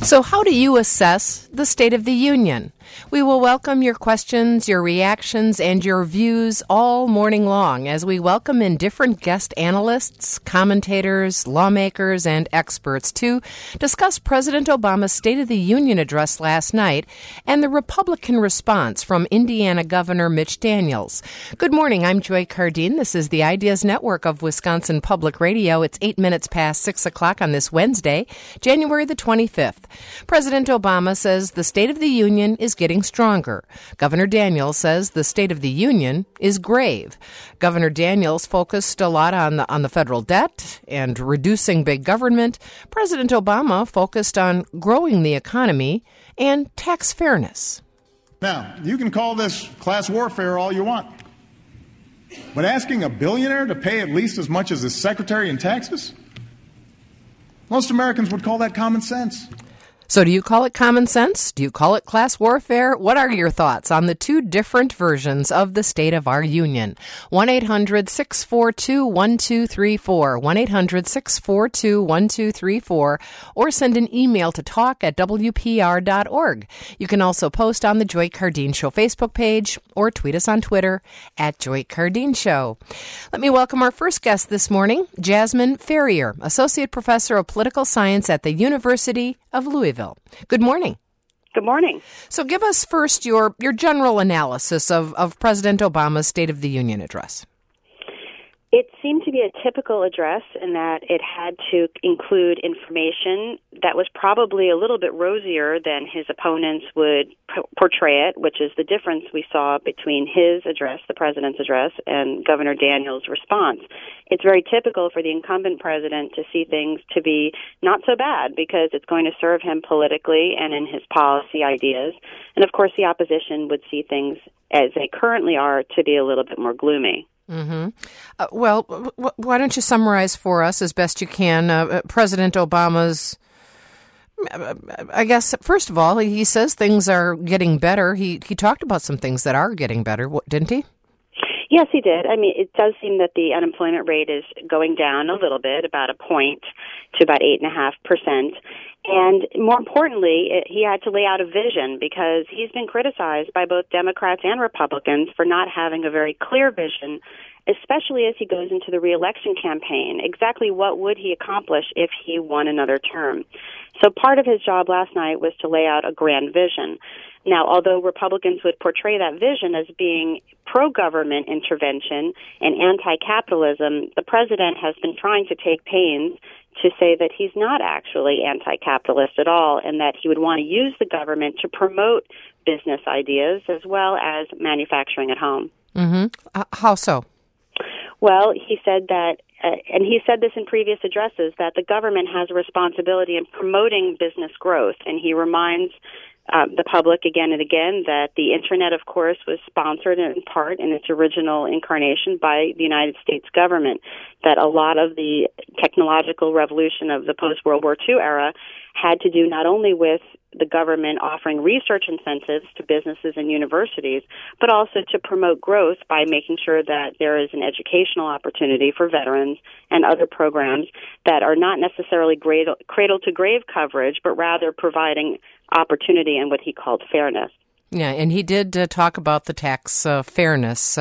So how do you assess the State of the Union? We will welcome your questions, your reactions, and your views all morning long as we welcome in different guest analysts, commentators, lawmakers, and experts to discuss President Obama's State of the Union address last night and the Republican response from Indiana Governor Mitch Daniels. Good morning. I'm Joy Cardine. This is the Ideas Network of Wisconsin Public Radio. It's 8 minutes past 6 o'clock on this Wednesday, January the 25th. President Obama says the State of the Union is getting stronger. Governor Daniels says the State of the Union is grave. Governor Daniels focused a lot on the federal debt and reducing big government. President Obama focused on growing the economy and tax fairness. Now, you can call this class warfare all you want, but asking a billionaire to pay at least as much as his secretary in taxes? Most Americans would call that common sense. So do you call it common sense? Do you call it class warfare? What are your thoughts on the two different versions of the state of our union? 1-800-642-1234, 1-800-642-1234, or send an email to talk@wpr.org. You can also post on the Joy Cardine Show Facebook page or tweet us on Twitter @JoyCardineShow. Let me welcome our first guest this morning, Jasmine Ferrier, Associate Professor of Political Science at the University of Louisville. Good morning. Good morning. So give us first your general analysis of President Obama's State of the Union address. It seemed to be a typical address in that it had to include information that was probably a little bit rosier than his opponents would portray it, which is the difference we saw between his address, the president's address, and Governor Daniels' response. It's very typical for the incumbent president to see things to be not so bad because it's going to serve him politically and in his policy ideas. And, of course, the opposition would see things as they currently are to be a little bit more gloomy. Mm-hmm. Well, why don't you summarize for us as best you can President Obama's, I guess, first of all, he says things are getting better. He talked about some things that are getting better, didn't he? Yes, he did. I mean, it does seem that the unemployment rate is going down a little bit, about a point to about 8.5%. And more importantly, he had to lay out a vision because he's been criticized by both Democrats and Republicans for not having a very clear vision, especially as he goes into the reelection campaign. Exactly what would he accomplish if he won another term? So part of his job last night was to lay out a grand vision. Now, although Republicans would portray that vision as being pro-government intervention and anti-capitalism, the president has been trying to take pains to say that he's not actually anti-capitalist at all and that he would want to use the government to promote business ideas as well as manufacturing at home. Mm-hmm. How so? Well, he said that, and he said this in previous addresses, that the government has a responsibility in promoting business growth, and he reminds the public again and again that the Internet, of course, was sponsored in part in its original incarnation by the United States government, that a lot of the technological revolution of the post-World War II era had to do not only with the government offering research incentives to businesses and universities, but also to promote growth by making sure that there is an educational opportunity for veterans and other programs that are not necessarily cradle-to-grave coverage, but rather providing opportunity and what he called fairness. Yeah, and he did talk about the tax fairness.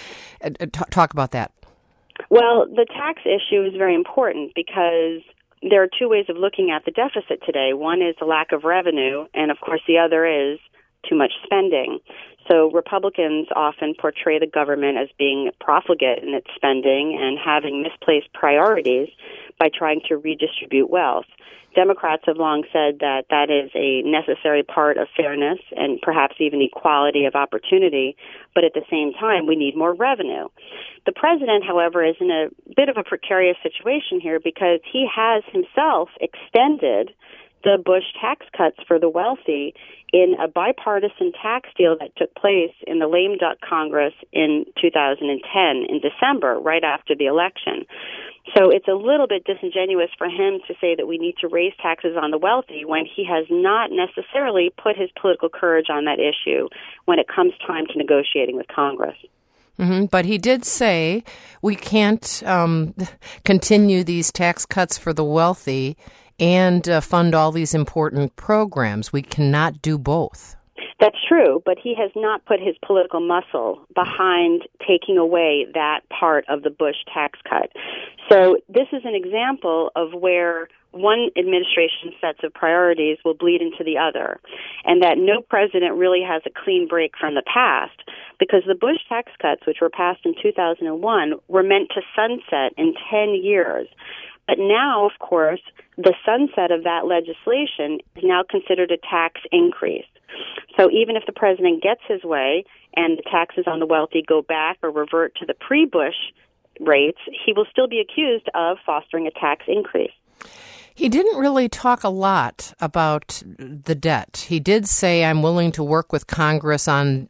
Talk about that. Well, the tax issue is very important because there are two ways of looking at the deficit today. One is the lack of revenue, and of course the other is too much spending. So Republicans often portray the government as being profligate in its spending and having misplaced priorities by trying to redistribute wealth. Democrats have long said that that is a necessary part of fairness and perhaps even equality of opportunity, but at the same time, we need more revenue. The president, however, is in a bit of a precarious situation here because he has himself extended the Bush tax cuts for the wealthy in a bipartisan tax deal that took place in the lame duck Congress in 2010 in December, right after the election. So it's a little bit disingenuous for him to say that we need to raise taxes on the wealthy when he has not necessarily put his political courage on that issue when it comes time to negotiating with Congress. Mm-hmm. But he did say we can't continue these tax cuts for the wealthy and fund all these important programs. We cannot do both. That's true, but he has not put his political muscle behind taking away that part of the Bush tax cut. So this is an example of where one administration sets of priorities will bleed into the other, and that no president really has a clean break from the past, because the Bush tax cuts, which were passed in 2001, were meant to sunset in 10 years. But now, of course, the sunset of that legislation is now considered a tax increase. So even if the president gets his way and the taxes on the wealthy go back or revert to the pre-Bush rates, he will still be accused of fostering a tax increase. He didn't really talk a lot about the debt. He did say, "I'm willing to work with Congress on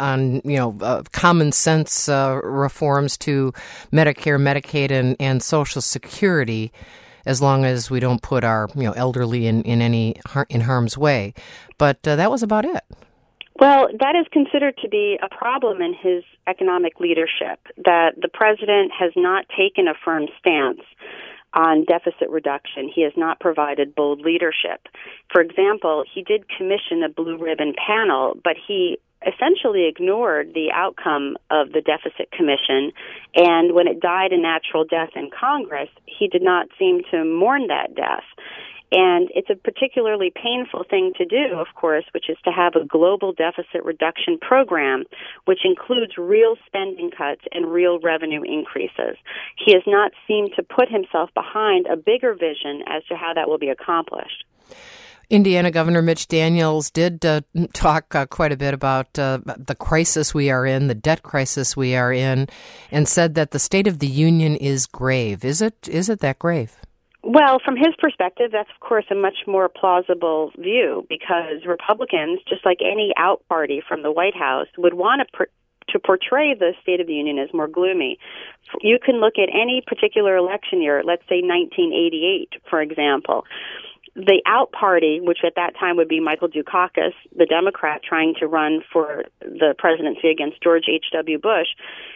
common sense reforms to Medicare, Medicaid, and Social Security, as long as we don't put our elderly in harm's way." But that was about it. Well, that is considered to be a problem in his economic leadership, that the president has not taken a firm stance on deficit reduction. He has not provided bold leadership. For example, he did commission a blue ribbon panel, but he essentially ignored the outcome of the deficit commission, and when it died a natural death in Congress, he did not seem to mourn that death. And it's a particularly painful thing to do, of course, which is to have a global deficit reduction program, which includes real spending cuts and real revenue increases. He has not seemed to put himself behind a bigger vision as to how that will be accomplished. Indiana Governor Mitch Daniels did talk quite a bit about the crisis we are in, the debt crisis we are in, and said that the State of the Union is grave. Is it that grave? Well, from his perspective, that's, of course, a much more plausible view, because Republicans, just like any out party from the White House, would want to portray the State of the Union as more gloomy. You can look at any particular election year, let's say 1988, for example. The out party, which at that time would be Michael Dukakis, the Democrat trying to run for the presidency against George H.W. Bush,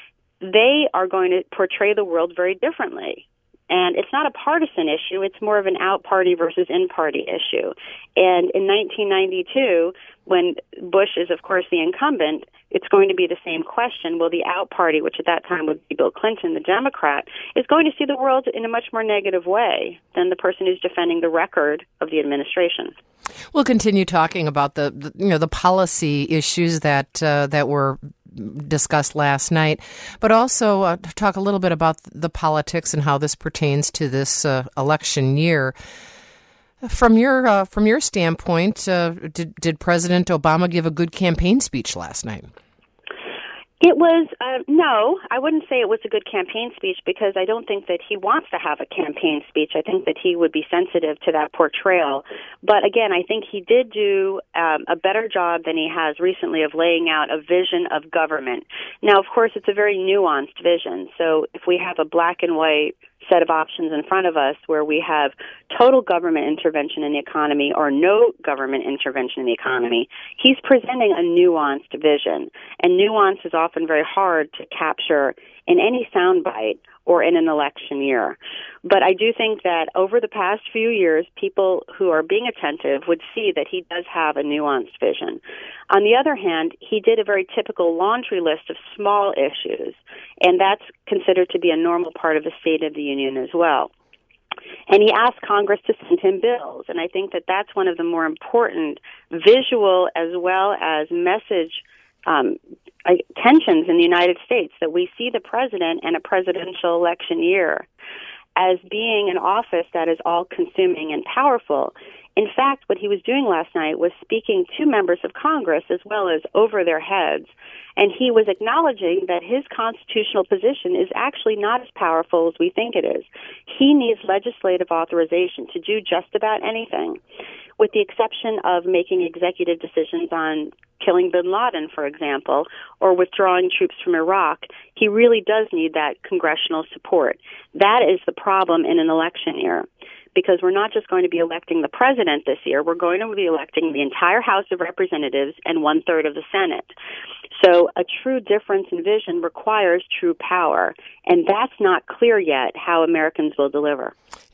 they are going to portray the world very differently. And it's not a partisan issue. It's more of an out-party versus in-party issue. And in 1992, when Bush is, of course, the incumbent, it's going to be the same question. Will the out-party, which at that time would be Bill Clinton, the Democrat, is going to see the world in a much more negative way than the person who's defending the record of the administration. We'll continue talking about the policy issues that were discussed last night, but also talk a little bit about the politics and how this pertains to this election year. From your standpoint, did President Obama give a good campaign speech last night? It was, no, I wouldn't say it was a good campaign speech, because I don't think that he wants to have a campaign speech. I think that he would be sensitive to that portrayal. But again, I think he did do a better job than he has recently of laying out a vision of government. Now, of course, it's a very nuanced vision. So if we have a black and white set of options in front of us where we have total government intervention in the economy or no government intervention in the economy, he's presenting a nuanced vision. And nuance is often very hard to capture in any soundbite or in an election year. But I do think that over the past few years, people who are being attentive would see that he does have a nuanced vision. On the other hand, he did a very typical laundry list of small issues, and that's considered to be a normal part of the State of the Union as well. And he asked Congress to send him bills, and I think that that's one of the more important visual as well as message tensions in the United States, that we see the president in a presidential election year as being an office that is all-consuming and powerful. In fact, what he was doing last night was speaking to members of Congress as well as over their heads, and he was acknowledging that his constitutional position is actually not as powerful as we think it is. He needs legislative authorization to do just about anything, with the exception of making executive decisions on killing bin Laden, for example, or withdrawing troops from Iraq. He really does need that congressional support. That is the problem in an election year, because we're not just going to be electing the president this year, we're going to be electing the entire House of Representatives and 1/3 of the Senate. So a true difference in vision requires true power, and that's not clear yet how Americans will deliver.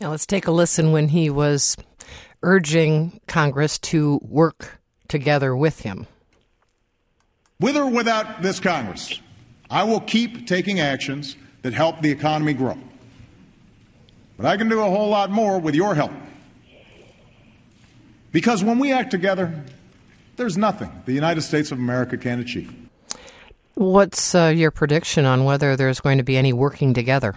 Now let's take a listen when he was urging Congress to work together with him. With or without this Congress, I will keep taking actions that help the economy grow. But I can do a whole lot more with your help. Because when we act together, there's nothing the United States of America can't achieve. What's your prediction on whether there's going to be any working together?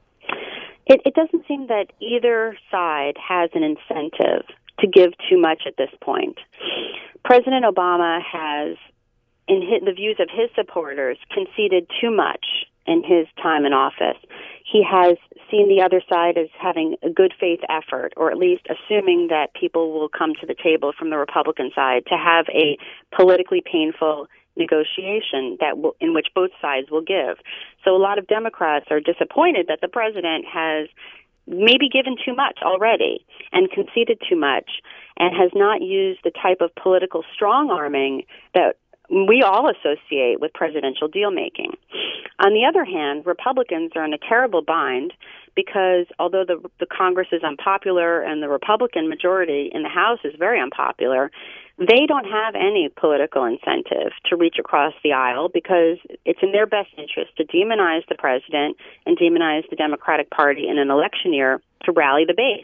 It doesn't seem that either side has an incentive to give too much at this point. President Obama has, in the views of his supporters, conceded too much in his time in office. He has seen the other side as having a good faith effort, or at least assuming that people will come to the table from the Republican side to have a politically painful negotiation in which both sides will give. So a lot of Democrats are disappointed that the president has maybe given too much already and conceded too much and has not used the type of political strong-arming that we all associate with presidential deal-making. On the other hand, Republicans are in a terrible bind because although the Congress is unpopular and the Republican majority in the House is very unpopular, they don't have any political incentive to reach across the aisle because it's in their best interest to demonize the president and demonize the Democratic Party in an election year to rally the base.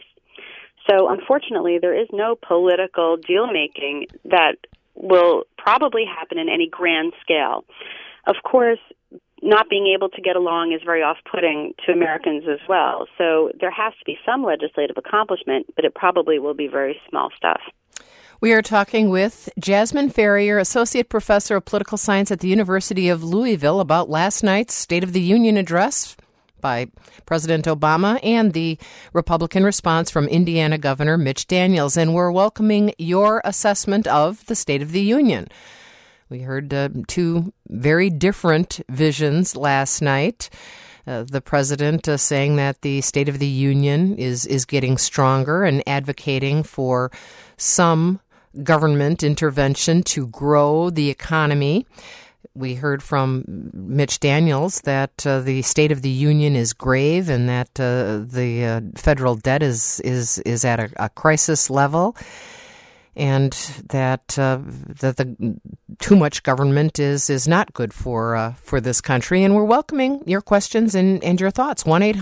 So unfortunately, there is no political deal-making that will probably happen in any grand scale. Of course, not being able to get along is very off-putting to Americans as well. So there has to be some legislative accomplishment, but it probably will be very small stuff. We are talking with Jasmine Ferrier, Associate Professor of Political Science at the University of Louisville, about last night's State of the Union address by President Obama and the Republican response from Indiana Governor Mitch Daniels. And we're welcoming your assessment of the State of the Union. We heard two very different visions last night. The president saying that the State of the Union is getting stronger and advocating for some government intervention to grow the economy. We heard from Mitch Daniels that the State of the Union is grave and that the federal debt is at a crisis level, and that the too much government is not good for this country. And we're welcoming your questions and your thoughts.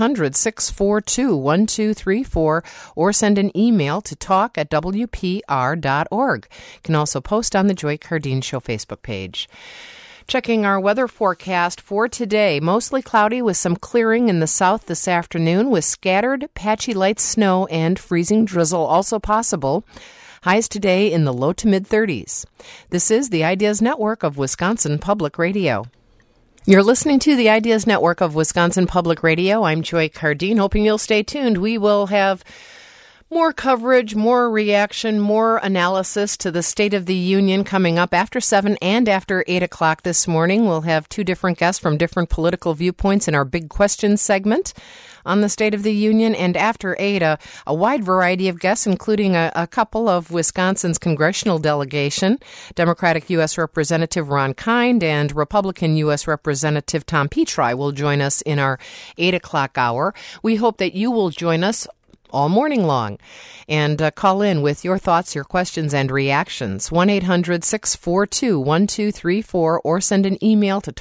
1-800-642-1234 or send an email to talk@wpr.org. You can also post on the Joy Cardine Show Facebook page. Checking our weather forecast for today. Mostly cloudy with some clearing in the south this afternoon with scattered patchy light snow and freezing drizzle also possible. Highs today in the low to mid-30s. This is the Ideas Network of Wisconsin Public Radio. You're listening to the Ideas Network of Wisconsin Public Radio. I'm Joy Cardine, hoping you'll stay tuned. We will have more coverage, more reaction, more analysis to the State of the Union coming up after 7 and after 8 o'clock this morning. We'll have two different guests from different political viewpoints in our Big Questions segment on the State of the Union. And after 8, a wide variety of guests, including a couple of Wisconsin's congressional delegation, Democratic U.S. Representative Ron Kind and Republican U.S. Representative Tom Petri will join us in our 8 o'clock hour. We hope that you will join us all morning long. And call in with your thoughts, your questions, and reactions. 1-800-642-1234 or send an email to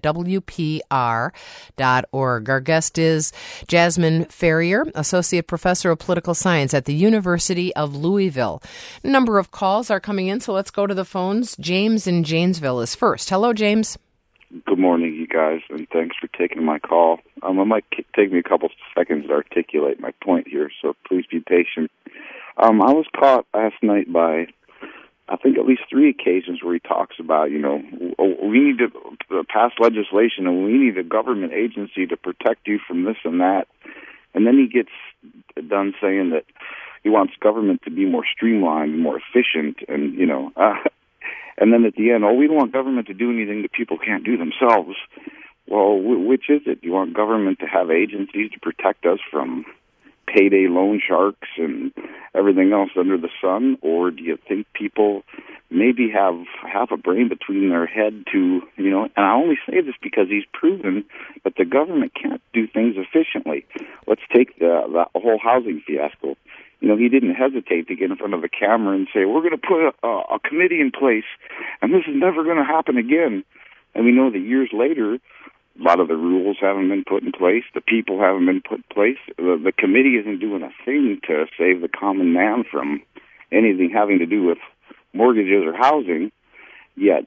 talk@wpr.org. Our guest is Jasmine Ferrier, Associate Professor of Political Science at the University of Louisville. A number of calls are coming in, so let's go to the phones. James in Janesville is first. Hello, James. Good morning, you guys, and thanks for taking my call. It might take me a couple seconds to articulate my point here, so please be patient. I was caught last night by, I think, at least 3 occasions where he talks about, we need to pass legislation and we need a government agency to protect you from this and that. And then he gets done saying that he wants government to be more streamlined, more efficient, and, and then at the end, we don't want government to do anything that people can't do themselves. Well, which is it? Do you want government to have agencies to protect us from payday loan sharks and everything else under the sun? Or do you think people maybe have half a brain between their head to, and I only say this because he's proven that the government can't do things efficiently. Let's take the whole housing fiasco. He didn't hesitate to get in front of the camera and say, we're going to put a committee in place, and this is never going to happen again. And we know that years later, a lot of the rules haven't been put in place. The people haven't been put in place. The committee isn't doing a thing to save the common man from anything having to do with mortgages or housing. Yet,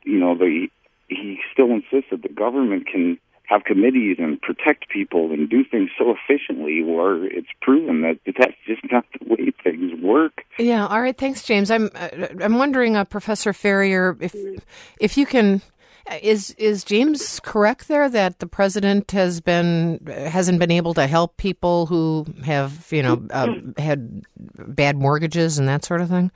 he still insists that the government can have committees and protect people and do things so efficiently where it's proven that that's just not the way things work. Yeah. All right. Thanks, James. I'm wondering, Professor Ferrier, if you can. Is James correct there that the president hasn't been able to help people who have had bad mortgages and that sort of thing?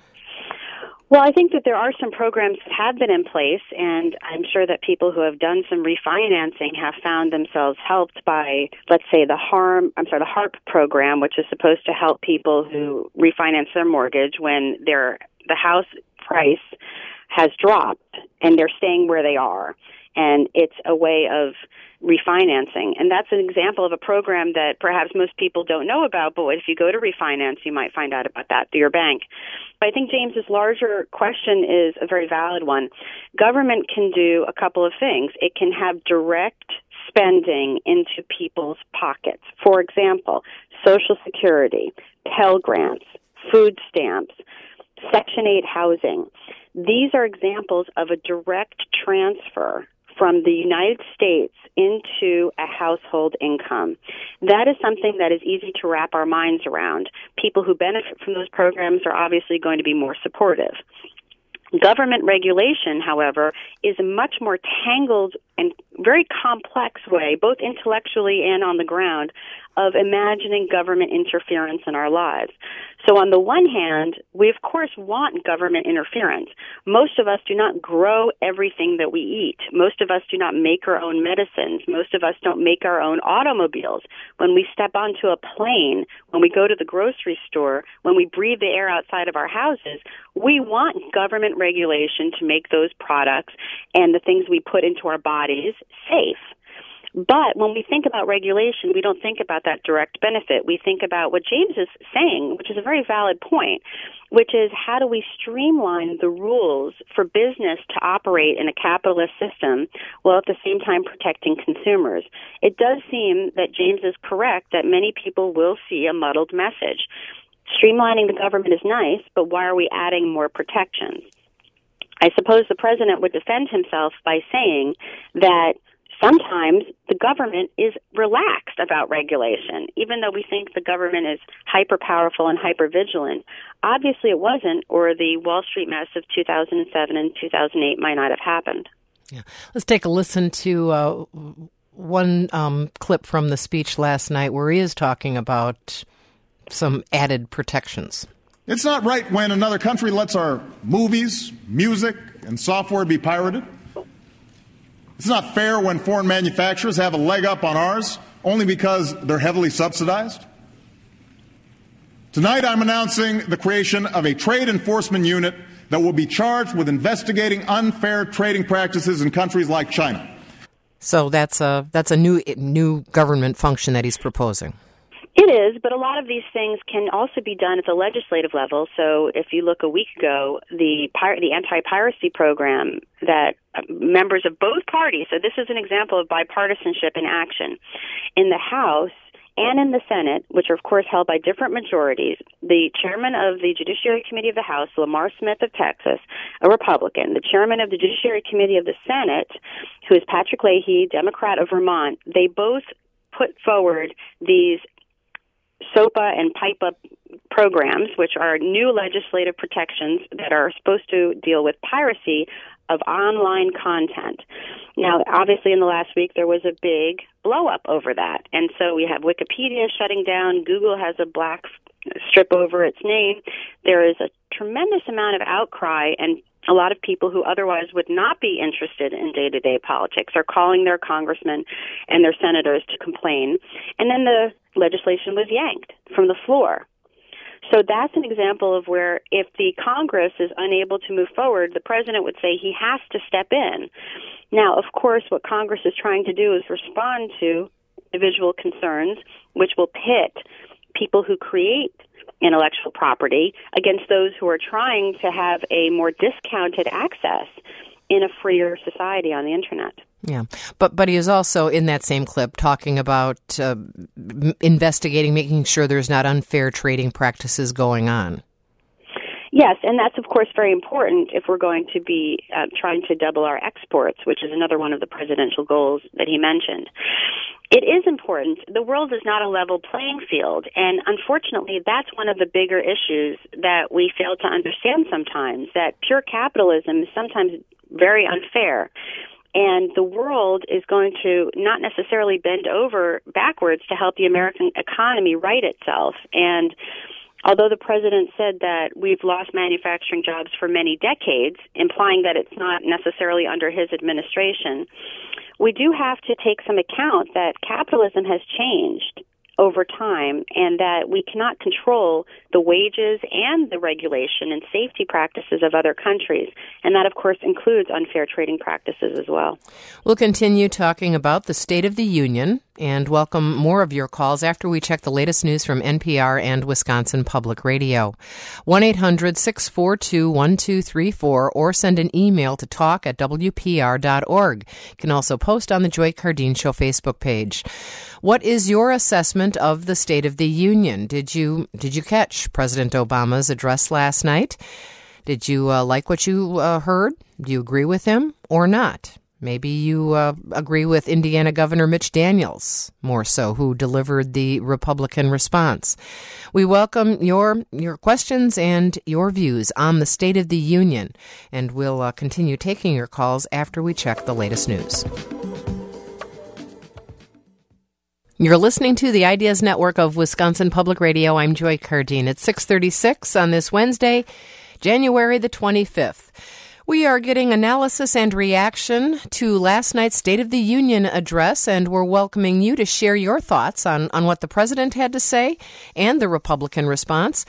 Well, I think that there are some programs that have been in place, and I'm sure that people who have done some refinancing have found themselves helped by, let's say, the HARP program, which is supposed to help people who refinance their mortgage when the house price has dropped and they're staying where they are. And it's a way of refinancing. And that's an example of a program that perhaps most people don't know about, but if you go to refinance, you might find out about that through your bank. But I think James's larger question is a very valid one. Government can do a couple of things. It can have direct spending into people's pockets. For example, Social Security, Pell Grants, food stamps, Section 8 housing. These are examples of a direct transfer from the United States into a household income. That is something that is easy to wrap our minds around. People who benefit from those programs are obviously going to be more supportive. Government regulation, however, is a much more tangled and very complex way, both intellectually and on the ground, of imagining government interference in our lives. So on the one hand, we of course want government interference. Most of us do not grow everything that we eat. Most of us do not make our own medicines. Most of us don't make our own automobiles. When we step onto a plane, when we go to the grocery store, when we breathe the air outside of our houses, we want government regulation to make those products and the things we put into our bodies safe. But when we think about regulation, we don't think about that direct benefit. We think about what James is saying, which is a very valid point, which is how do we streamline the rules for business to operate in a capitalist system while at the same time protecting consumers? It does seem that James is correct that many people will see a muddled message. Streamlining the government is nice, but why are we adding more protections? I suppose the president would defend himself by saying that sometimes the government is relaxed about regulation, even though we think the government is hyper-powerful and hyper-vigilant. Obviously it wasn't, or the Wall Street mess of 2007 and 2008 might not have happened. Yeah. Let's take a listen to one clip from the speech last night where he is talking about some added protections. It's not right when another country lets our movies, music, and software be pirated. It's not fair when foreign manufacturers have a leg up on ours only because they're heavily subsidized. Tonight I'm announcing the creation of a trade enforcement unit that will be charged with investigating unfair trading practices in countries like China. So that's a new government function that he's proposing. It is, but a lot of these things can also be done at the legislative level. So if you look a week ago, the anti-piracy program that members of both parties, so this is an example of bipartisanship in action, in the House and in the Senate, which are of course held by different majorities, the chairman of the Judiciary Committee of the House, Lamar Smith of Texas, a Republican, the chairman of the Judiciary Committee of the Senate, who is Patrick Leahy, Democrat of Vermont, they both put forward these SOPA and PIPA programs, which are new legislative protections that are supposed to deal with piracy of online content. Now, obviously, in the last week, there was a big blow-up over that. And so we have Wikipedia shutting down. Google has a black strip over its name. There is a tremendous amount of outcry, and a lot of people who otherwise would not be interested in day-to-day politics are calling their congressmen and their senators to complain. And then the legislation was yanked from the floor. So that's an example of where if the Congress is unable to move forward, the president would say he has to step in. Now, of course, what Congress is trying to do is respond to individual concerns, which will pit people who create intellectual property against those who are trying to have a more discounted access in a freer society on the Internet. Yeah, but he is also in that same clip talking about investigating, making sure there's not unfair trading practices going on. Yes, and that's, of course, very important if we're going to be trying to double our exports, which is another one of the presidential goals that he mentioned. It is important. The world is not a level playing field, and unfortunately, that's one of the bigger issues that we fail to understand sometimes, that pure capitalism is sometimes very unfair. And the world is going to not necessarily bend over backwards to help the American economy right itself. And although the president said that we've lost manufacturing jobs for many decades, implying that it's not necessarily under his administration, we do have to take some account that capitalism has changed over time and that we cannot control the wages and the regulation and safety practices of other countries. And that, of course, includes unfair trading practices as well. We'll continue talking about the State of the Union and welcome more of your calls after we check the latest news from NPR and Wisconsin Public Radio. 1-800-642-1234 or send an email to talk@wpr.org. You can also post on the Joy Cardeen Show Facebook page. What is your assessment of the State of the Union? Did you catch President Obama's address last night? Did you like what you heard? Do you agree with him or not? Maybe you agree with Indiana Governor Mitch Daniels, more so, who delivered the Republican response. We welcome your questions and your views on the State of the Union, and we'll continue taking your calls after we check the latest news. You're listening to the Ideas Network of Wisconsin Public Radio. I'm Joy Cardeen. It's 6:36 on this Wednesday, January the 25th. We are getting analysis and reaction to last night's State of the Union address, and we're welcoming you to share your thoughts on what the president had to say and the Republican response.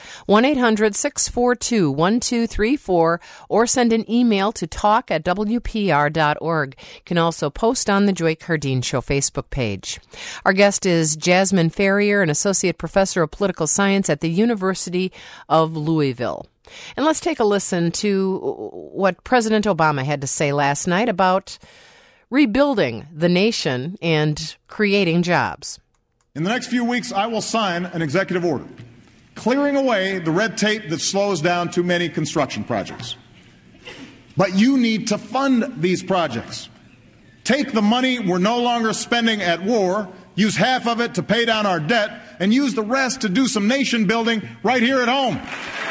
1-800-642-1234 or send an email to talk@wpr.org. You can also post on the Joy Cardeen Show Facebook page. Our guest is Jasmine Ferrier, an associate professor of political science at the University of Louisville. And let's take a listen to what President Obama had to say last night about rebuilding the nation and creating jobs. In the next few weeks, I will sign an executive order clearing away the red tape that slows down too many construction projects. But you need to fund these projects. Take the money we're no longer spending at war, use half of it to pay down our debt, and use the rest to do some nation building right here at home.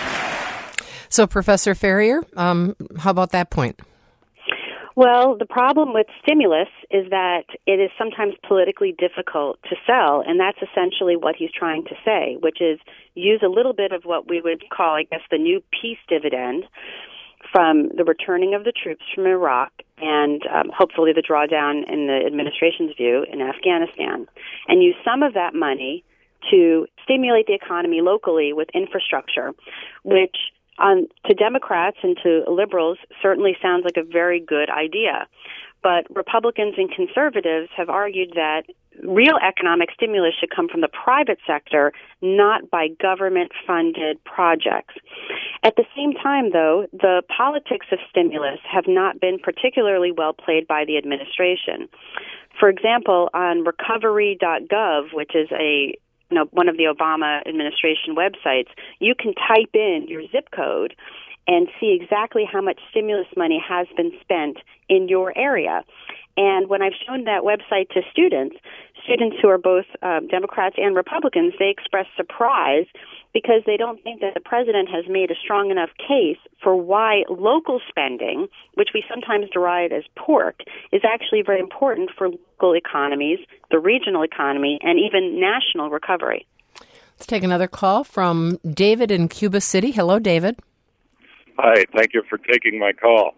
So, Professor Ferrier, how about that point? Well, the problem with stimulus is that it is sometimes politically difficult to sell, and that's essentially what he's trying to say, which is use a little bit of what we would call, I guess, the new peace dividend from the returning of the troops from Iraq and hopefully the drawdown, in the administration's view, in Afghanistan, and use some of that money to stimulate the economy locally with infrastructure, which to Democrats and to liberals certainly sounds like a very good idea. But Republicans and conservatives have argued that real economic stimulus should come from the private sector, not by government-funded projects. At the same time, though, the politics of stimulus have not been particularly well played by the administration. For example, on recovery.gov, which is one of the Obama administration websites, you can type in your zip code and see exactly how much stimulus money has been spent in your area. And when I've shown that website to students who are both Democrats and Republicans, they express surprise because they don't think that the president has made a strong enough case for why local spending, which we sometimes deride as pork, is actually very important for local economies, the regional economy, and even national recovery. Let's take another call from David in Cuba City. Hello, David. Hi, thank you for taking my call.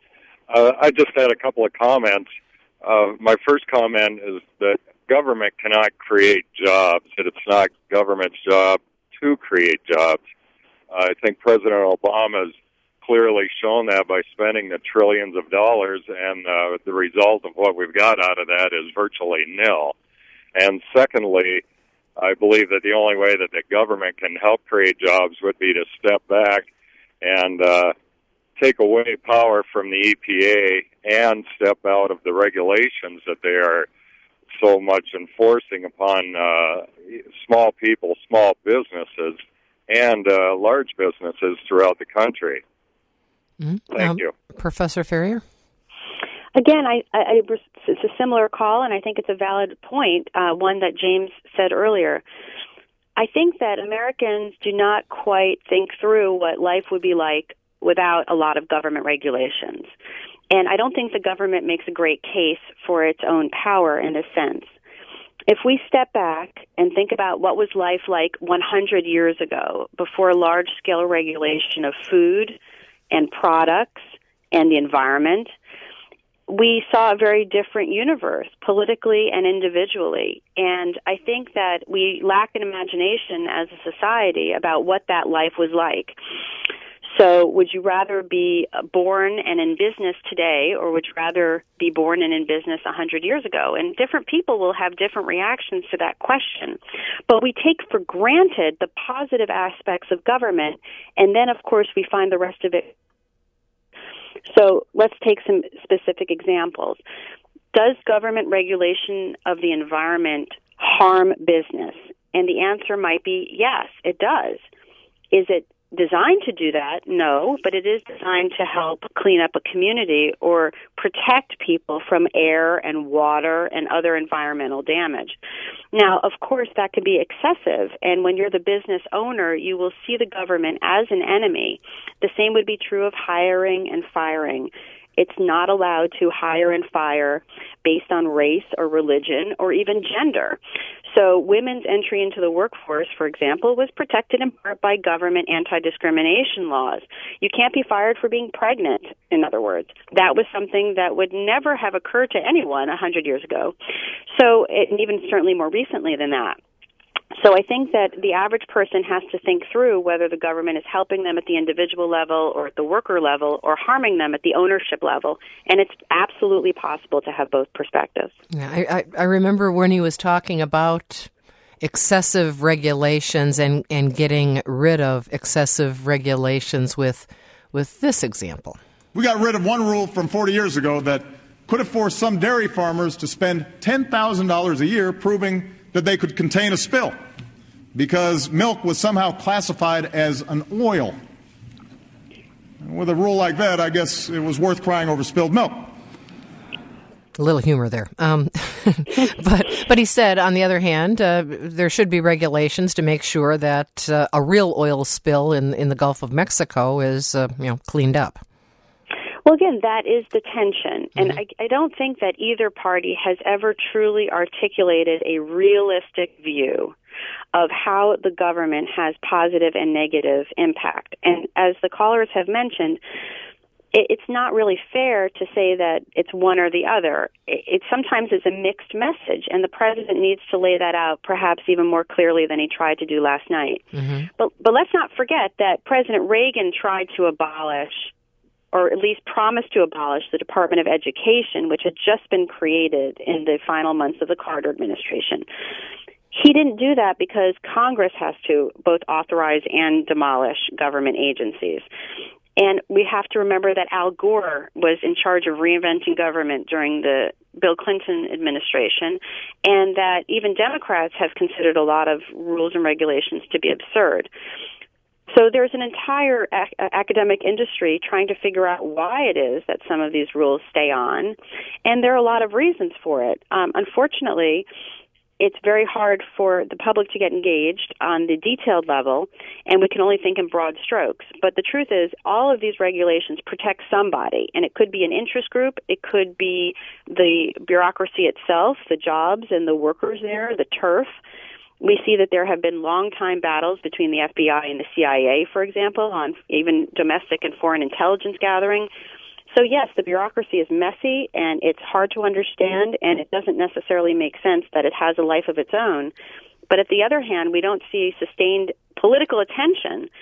I just had a couple of comments. My first comment is that government cannot create jobs, that it's not government's job to create jobs. I think President Obama has clearly shown that by spending the trillions of dollars, and the result of what we've got out of that is virtually nil. And secondly, I believe that the only way that the government can help create jobs would be to step back and take away power from the EPA and step out of the regulations that they are so much enforcing upon small people, small businesses, and large businesses throughout the country. Mm-hmm. Thank you. Professor Ferrier? Again, it's a similar call, and I think it's a valid point, one that James said earlier. I think that Americans do not quite think through what life would be like without a lot of government regulations. And I don't think the government makes a great case for its own power in this sense. If we step back and think about what was life like 100 years ago, before large-scale regulation of food and products and the environment, we saw a very different universe, politically and individually. And I think that we lack an imagination as a society about what that life was like. So would you rather be born and in business today, or would you rather be born and in business 100 years ago? And different people will have different reactions to that question. But we take for granted the positive aspects of government, and then, of course, we find the rest of it. So let's take some specific examples. Does government regulation of the environment harm business? And the answer might be yes, it does. Is it designed to do that? No, but it is designed to help clean up a community or protect people from air and water and other environmental damage. Now, of course, that can be excessive, and when you're the business owner, you will see the government as an enemy. The same would be true of hiring and firing. It's not allowed to hire and fire based on race or religion or even gender. So women's entry into the workforce, for example, was protected in part by government anti-discrimination laws. You can't be fired for being pregnant, in other words. That was something that would never have occurred to anyone 100 years ago. So, and even certainly more recently than that. So I think that the average person has to think through whether the government is helping them at the individual level or at the worker level or harming them at the ownership level. And it's absolutely possible to have both perspectives. Yeah, I remember when he was talking about excessive regulations and getting rid of excessive regulations with this example. We got rid of one rule from 40 years ago that could have forced some dairy farmers to spend $10,000 a year proving that they could contain a spill because milk was somehow classified as an oil. With a rule like that, I guess it was worth crying over spilled milk. A little humor there. But he said, on the other hand, there should be regulations to make sure that a real oil spill in the Gulf of Mexico is cleaned up. Well, again, that is the tension. And I don't think that either party has ever truly articulated a realistic view of how the government has positive and negative impact. And as the callers have mentioned, it's not really fair to say that it's one or the other. It sometimes is a mixed message, and the president needs to lay that out perhaps even more clearly than he tried to do last night. But let's not forget that President Reagan tried to abolish, or at least promised to abolish, the Department of Education, which had just been created in the final months of the Carter administration. He didn't do that because Congress has to both authorize and demolish government agencies. And we have to remember that Al Gore was in charge of reinventing government during the Bill Clinton administration, and that even Democrats have considered a lot of rules and regulations to be absurd. So there's an entire academic industry trying to figure out why it is that some of these rules stay on, and there are a lot of reasons for it. Unfortunately, it's very hard for the public to get engaged on the detailed level, and we can only think in broad strokes. But the truth is, all of these regulations protect somebody, and it could be an interest group, it could be the bureaucracy itself, the jobs and the workers there, the turf. We see that there have been long-time battles between the FBI and the CIA, for example, on even domestic and foreign intelligence gathering. So, yes, the bureaucracy is messy, and it's hard to understand, and it doesn't necessarily make sense that it has a life of its own. But at the other hand, we don't see sustained political attention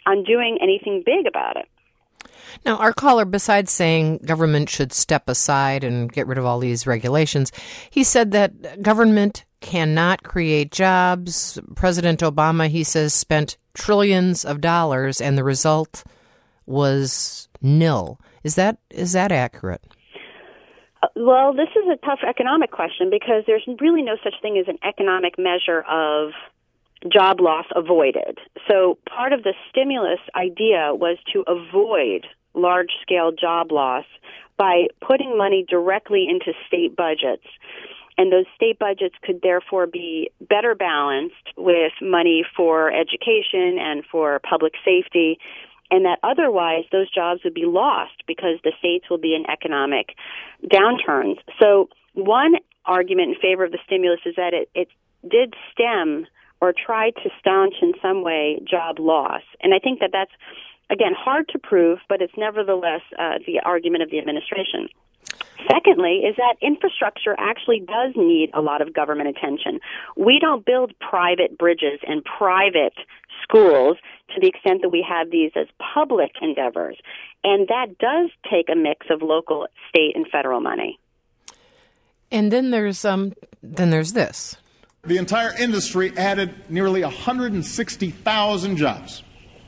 on doing anything big about it. Now, our caller, besides saying government should step aside and get rid of all these regulations, he said that government cannot create jobs. President Obama, he says, spent trillions of dollars, and the result was nil. Is that accurate? Well, this is a tough economic question because there's really no such thing as an economic measure of job loss avoided. So part of the stimulus idea was to avoid large-scale job loss by putting money directly into state budgets. And those state budgets could therefore be better balanced with money for education and for public safety, and that otherwise those jobs would be lost because the states will be in economic downturns. So one argument in favor of the stimulus is that it did stem or tried to staunch in some way job loss. And I think that that's, again, hard to prove, but it's nevertheless the argument of the administration. Secondly, is that infrastructure actually does need a lot of government attention. We don't build private bridges and private schools to the extent that we have these as public endeavors. And that does take a mix of local, state, and federal money. And then there's this. The entire industry added nearly 160,000 jobs.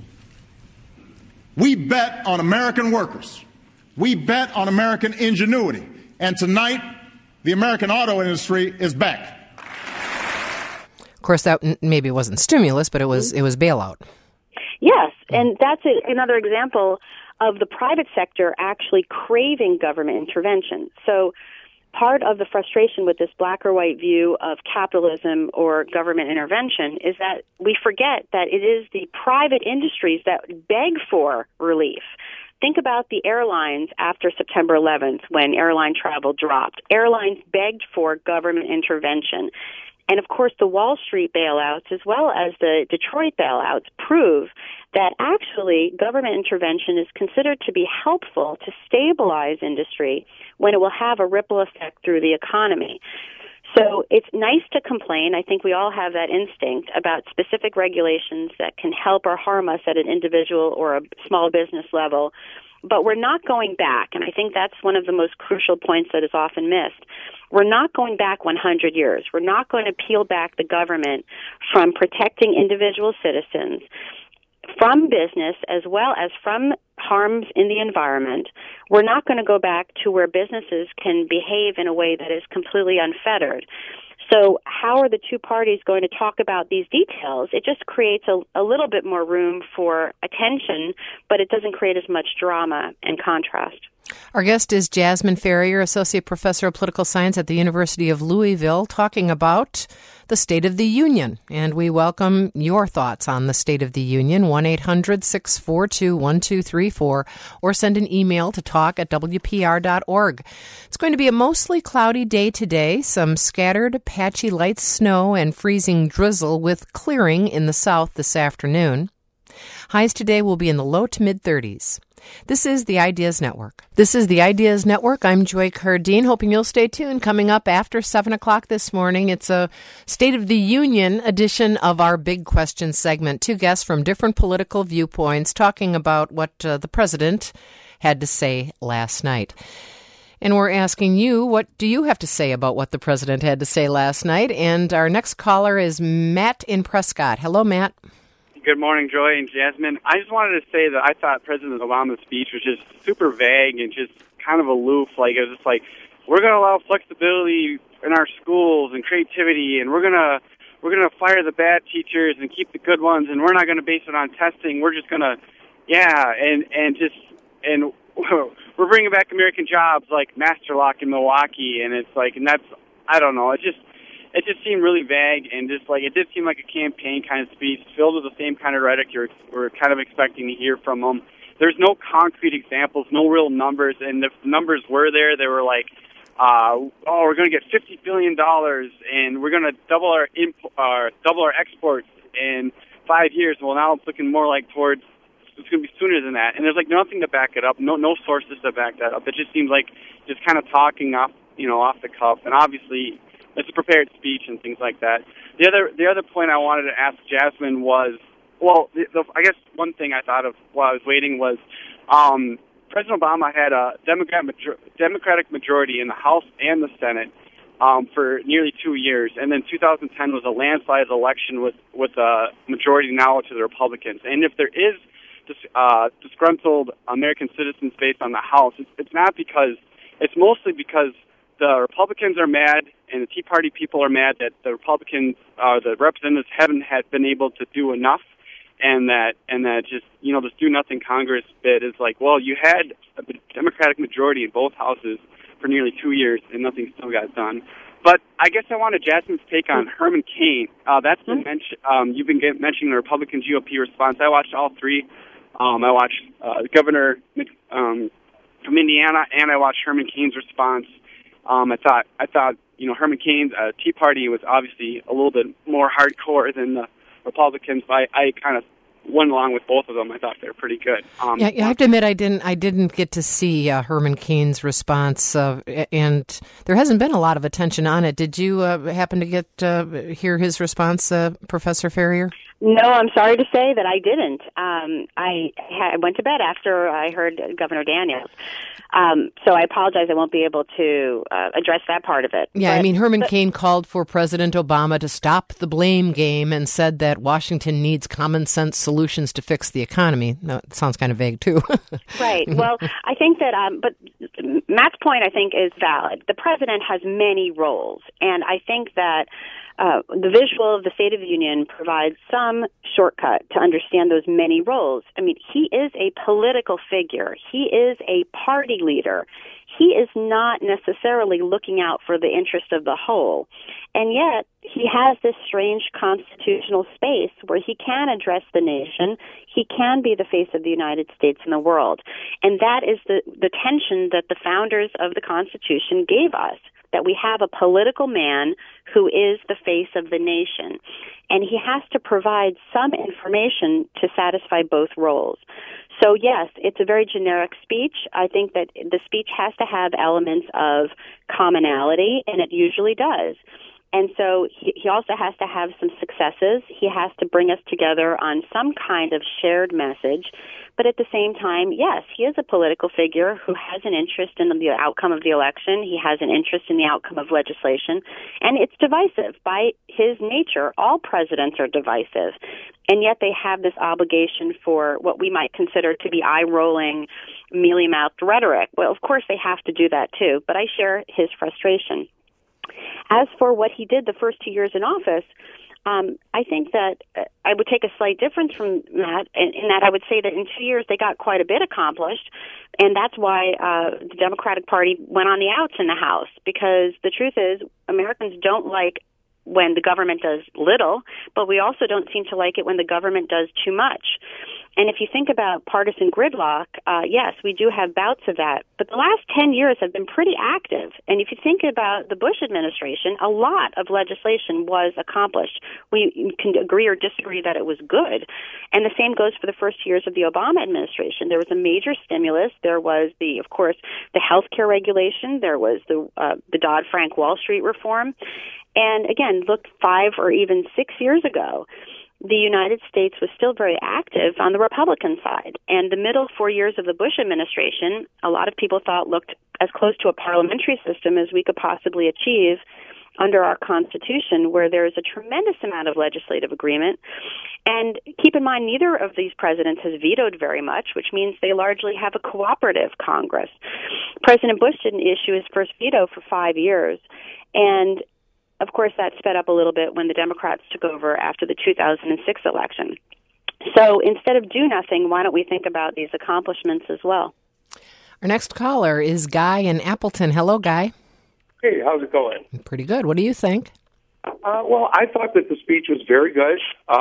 We bet on American workers. We bet on American ingenuity. And tonight, the American auto industry is back. Of course, that maybe wasn't stimulus, but it was bailout. Yes, and that's another example of the private sector actually craving government intervention. So part of the frustration with this black or white view of capitalism or government intervention is that we forget that it is the private industries that beg for relief. Think about the airlines after September 11th when airline travel dropped. Airlines begged for government intervention. And, of course, the Wall Street bailouts as well as the Detroit bailouts prove that actually government intervention is considered to be helpful to stabilize industry when it will have a ripple effect through the economy. So it's nice to complain. I think we all have that instinct about specific regulations that can help or harm us at an individual or a small business level. But we're not going back, and I think that's one of the most crucial points that is often missed. We're not going back 100 years. We're not going to peel back the government from protecting individual citizens from business as well as from harms in the environment. We're not going to go back to where businesses can behave in a way that is completely unfettered. So how are the two parties going to talk about these details? It just creates a little bit more room for attention, but it doesn't create as much drama and contrast. Our guest is Jasmine Ferrier, Associate Professor of Political Science at the University of Louisville, talking about the State of the Union. And we welcome your thoughts on the State of the Union, 1-800-642-1234, or send an email to talk@wpr.org. It's going to be a mostly cloudy day today, some scattered patchy light snow and freezing drizzle with clearing in the south this afternoon. Highs today will be in the low to mid-30s. This is the Ideas Network. I'm Joy Cardine, hoping you'll stay tuned. Coming up after 7 o'clock this morning, it's a State of the Union edition of our Big Question segment. Two guests from different political viewpoints talking about what the president had to say last night. And we're asking you, what do you have to say about what the president had to say last night? And our next caller is Matt in Prescott. Hello, Matt. Good morning, Joy and Jasmine. I just wanted to say that I thought President Obama's speech was just super vague and just kind of aloof. Like, it was just like, we're going to allow flexibility in our schools and creativity, and we're gonna fire the bad teachers and keep the good ones, and we're not going to base it on testing. We're just going to, and we're bringing back American jobs like Master Lock in Milwaukee, and it's like, and that's, I don't know, it just seemed really vague, and just like it did seem like a campaign kind of speech filled with the same kind of rhetoric we're kind of expecting to hear from them. There's no concrete examples, no real numbers, and if the numbers were there, they were like, we're going to get $50 billion, and we're going to double our exports in 5 years. Well, now it's looking more like towards it's going to be sooner than that, and there's like nothing to back it up, no sources to back that up. It just seems like just kind of talking off the cuff, and obviously it's a prepared speech and things like that. The other point I wanted to ask Jasmine was, well, I guess one thing I thought of while I was waiting was President Obama had a Democratic majority in the House and the Senate for nearly 2 years, and then 2010 was a landslide election with a majority now to the Republicans. And if there is disgruntled American citizens based on the House, it's mostly because the Republicans are mad and the Tea Party people are mad that the Republicans, the representatives haven't been able to do enough, and that just this do nothing Congress bit is like, well, you had a Democratic majority in both houses for nearly 2 years and nothing still got done. But I guess I wanted Jasmine's take on Herman Cain. That's been mentioned. You've been mentioning the Republican GOP response. I watched all three. I watched the governor from Indiana, and I watched Herman Cain's response. I thought Herman Cain's Tea Party was obviously a little bit more hardcore than the Republicans, but I kind of went along with both of them. I thought they were pretty good. I have to admit, I didn't get to see Herman Cain's response, and there hasn't been a lot of attention on it. Did you happen to hear his response, Professor Ferrier? No, I'm sorry to say that I didn't. I went to bed after I heard Governor Daniels. So I apologize. I won't be able to address that part of it. Yeah, Herman Cain called for President Obama to stop the blame game and said that Washington needs common sense solutions to fix the economy. No, it sounds kind of vague, too. Right. Well, I think that, but Matt's point, I think, is valid. The president has many roles, and I think that the visual of the State of the Union provides some shortcut to understand those many roles. He is a political figure. He is a party leader. He is not necessarily looking out for the interest of the whole. And yet, he has this strange constitutional space where he can address the nation. He can be the face of the United States in the world. And that is the tension that the founders of the Constitution gave us, that we have a political man who is the face of the nation. And he has to provide some information to satisfy both roles. So, yes, it's a very generic speech. I think that the speech has to have elements of commonality, and it usually does. And so he also has to have some successes. He has to bring us together on some kind of shared message. But at the same time, yes, he is a political figure who has an interest in the outcome of the election. He has an interest in the outcome of legislation. And it's divisive. By his nature, all presidents are divisive. And yet they have this obligation for what we might consider to be eye-rolling, mealy-mouthed rhetoric. Well, of course they have to do that too. But I share his frustration. As for what he did the first 2 years in office, I think that I would take a slight difference from Matt in that I would say that in 2 years they got quite a bit accomplished, and that's why the Democratic Party went on the outs in the House, because the truth is Americans don't like when the government does little, but we also don't seem to like it when the government does too much. And if you think about partisan gridlock, yes, we do have bouts of that. But the last 10 years have been pretty active. And if you think about the Bush administration, a lot of legislation was accomplished. We can agree or disagree that it was good. And the same goes for the first years of the Obama administration. There was a major stimulus. There was, of course, the health care regulation. There was the Dodd-Frank Wall Street reform. And again, look, 5 or even 6 years ago, the United States was still very active on the Republican side. And the middle 4 years of the Bush administration, a lot of people thought looked as close to a parliamentary system as we could possibly achieve under our Constitution, where there is a tremendous amount of legislative agreement. And keep in mind, neither of these presidents has vetoed very much, which means they largely have a cooperative Congress. President Bush didn't issue his first veto for 5 years. And of course, that sped up a little bit when the Democrats took over after the 2006 election. So instead of do nothing, why don't we think about these accomplishments as well? Our next caller is Guy in Appleton. Hello, Guy. Hey, how's it going? Pretty good. What do you think? Well, I thought that the speech was very good.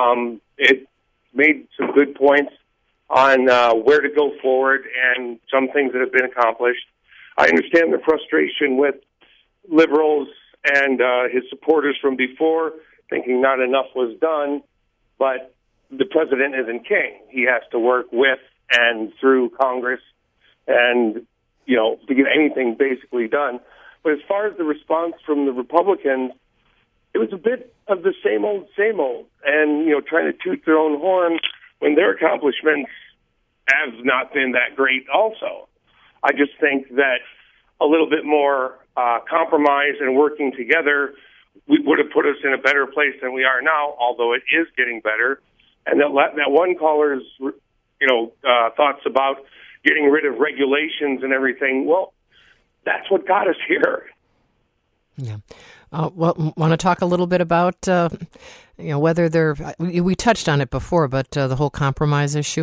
It made some good points on where to go forward and some things that have been accomplished. I understand the frustration with liberals and his supporters from before, thinking not enough was done, but the president isn't king. He has to work with and through Congress and, to get anything basically done. But as far as the response from the Republicans, it was a bit of the same old, same old. and, trying to toot their own horn when their accomplishments have not been that great also. I just think that a little bit more compromise and working together would have put us in a better place than we are now, although it is getting better. And that one caller's, thoughts about getting rid of regulations and everything, well, that's what got us here. Yeah. Want to talk a little bit about, whether we touched on it before, but the whole compromise issue?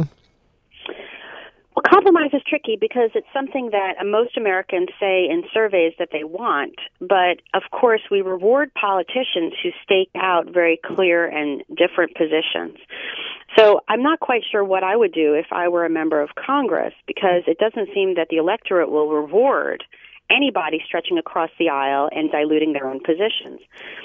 Well, compromise is tricky because it's something that most Americans say in surveys that they want. But, of course, we reward politicians who stake out very clear and different positions. So I'm not quite sure what I would do if I were a member of Congress, because it doesn't seem that the electorate will reward anybody stretching across the aisle and diluting their own positions.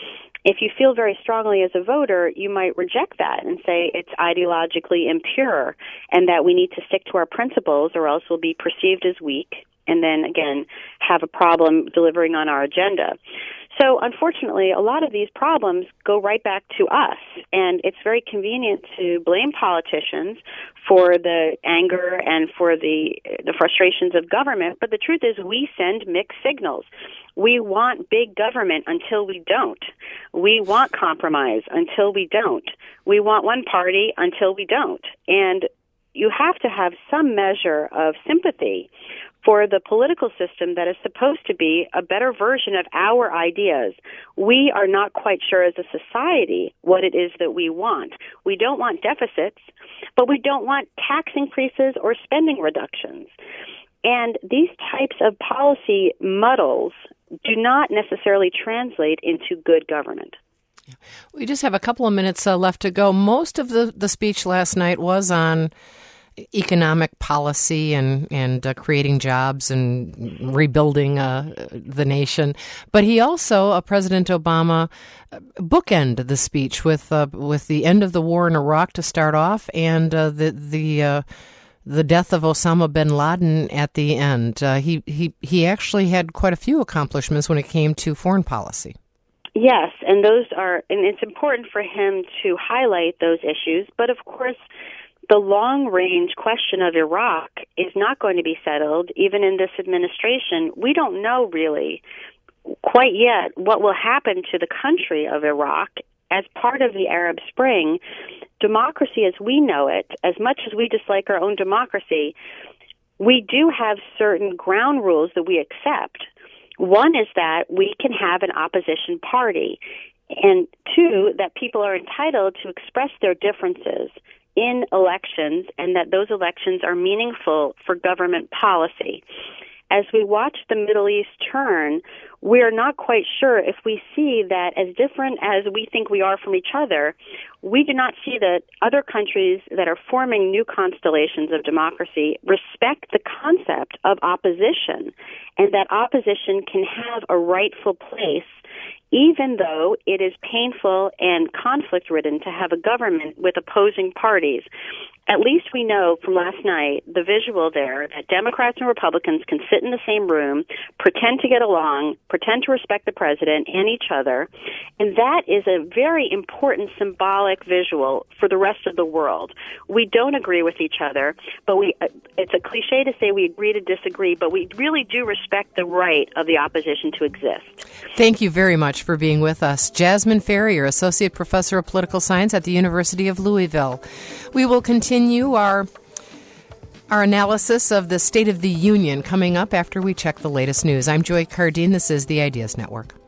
If you feel very strongly as a voter, you might reject that and say it's ideologically impure and that we need to stick to our principles or else we'll be perceived as weak and then, again, have a problem delivering on our agenda. So, unfortunately, a lot of these problems go right back to us, and it's very convenient to blame politicians for the anger and for the frustrations of government, but the truth is we send mixed signals. We want big government until we don't. We want compromise until we don't. We want one party until we don't. And you have to have some measure of sympathy for the political system that is supposed to be a better version of our ideas. We are not quite sure as a society what it is that we want. We don't want deficits, but we don't want tax increases or spending reductions. And these types of policy muddles do not necessarily translate into good government. We just have a couple of minutes left to go. Most of the speech last night was on economic policy and creating jobs and rebuilding the nation. But he also, President Obama, bookended the speech with the end of the war in Iraq to start off and the death of Osama bin Laden at the end. He actually had quite a few accomplishments when it came to foreign policy. Yes, and it's important for him to highlight those issues. But of course, the long-range question of Iraq is not going to be settled, even in this administration. We don't know really quite yet what will happen to the country of Iraq as part of the Arab Spring. Democracy as we know it, as much as we dislike our own democracy, we do have certain ground rules that we accept. One is that we can have an opposition party, and two, that people are entitled to express their differences in elections and that those elections are meaningful for government policy. As we watch the Middle East turn, we are not quite sure if we see that as different as we think we are from each other, we do not see that other countries that are forming new constellations of democracy respect the concept of opposition and that opposition can have a rightful place even though it is painful and conflict-ridden to have a government with opposing parties. At least we know from last night, the visual there, that Democrats and Republicans can sit in the same room, pretend to get along, pretend to respect the president and each other, and that is a very important symbolic visual for the rest of the world. We don't agree with each other, but it's a cliche to say we agree to disagree, but we really do respect the right of the opposition to exist. Thank you very much for being with us. Jasmine Farrier, Associate Professor of Political Science at the University of Louisville. We will continue our analysis of the State of the Union coming up after we check the latest news. I'm Joy Cardine. This is the Ideas Network.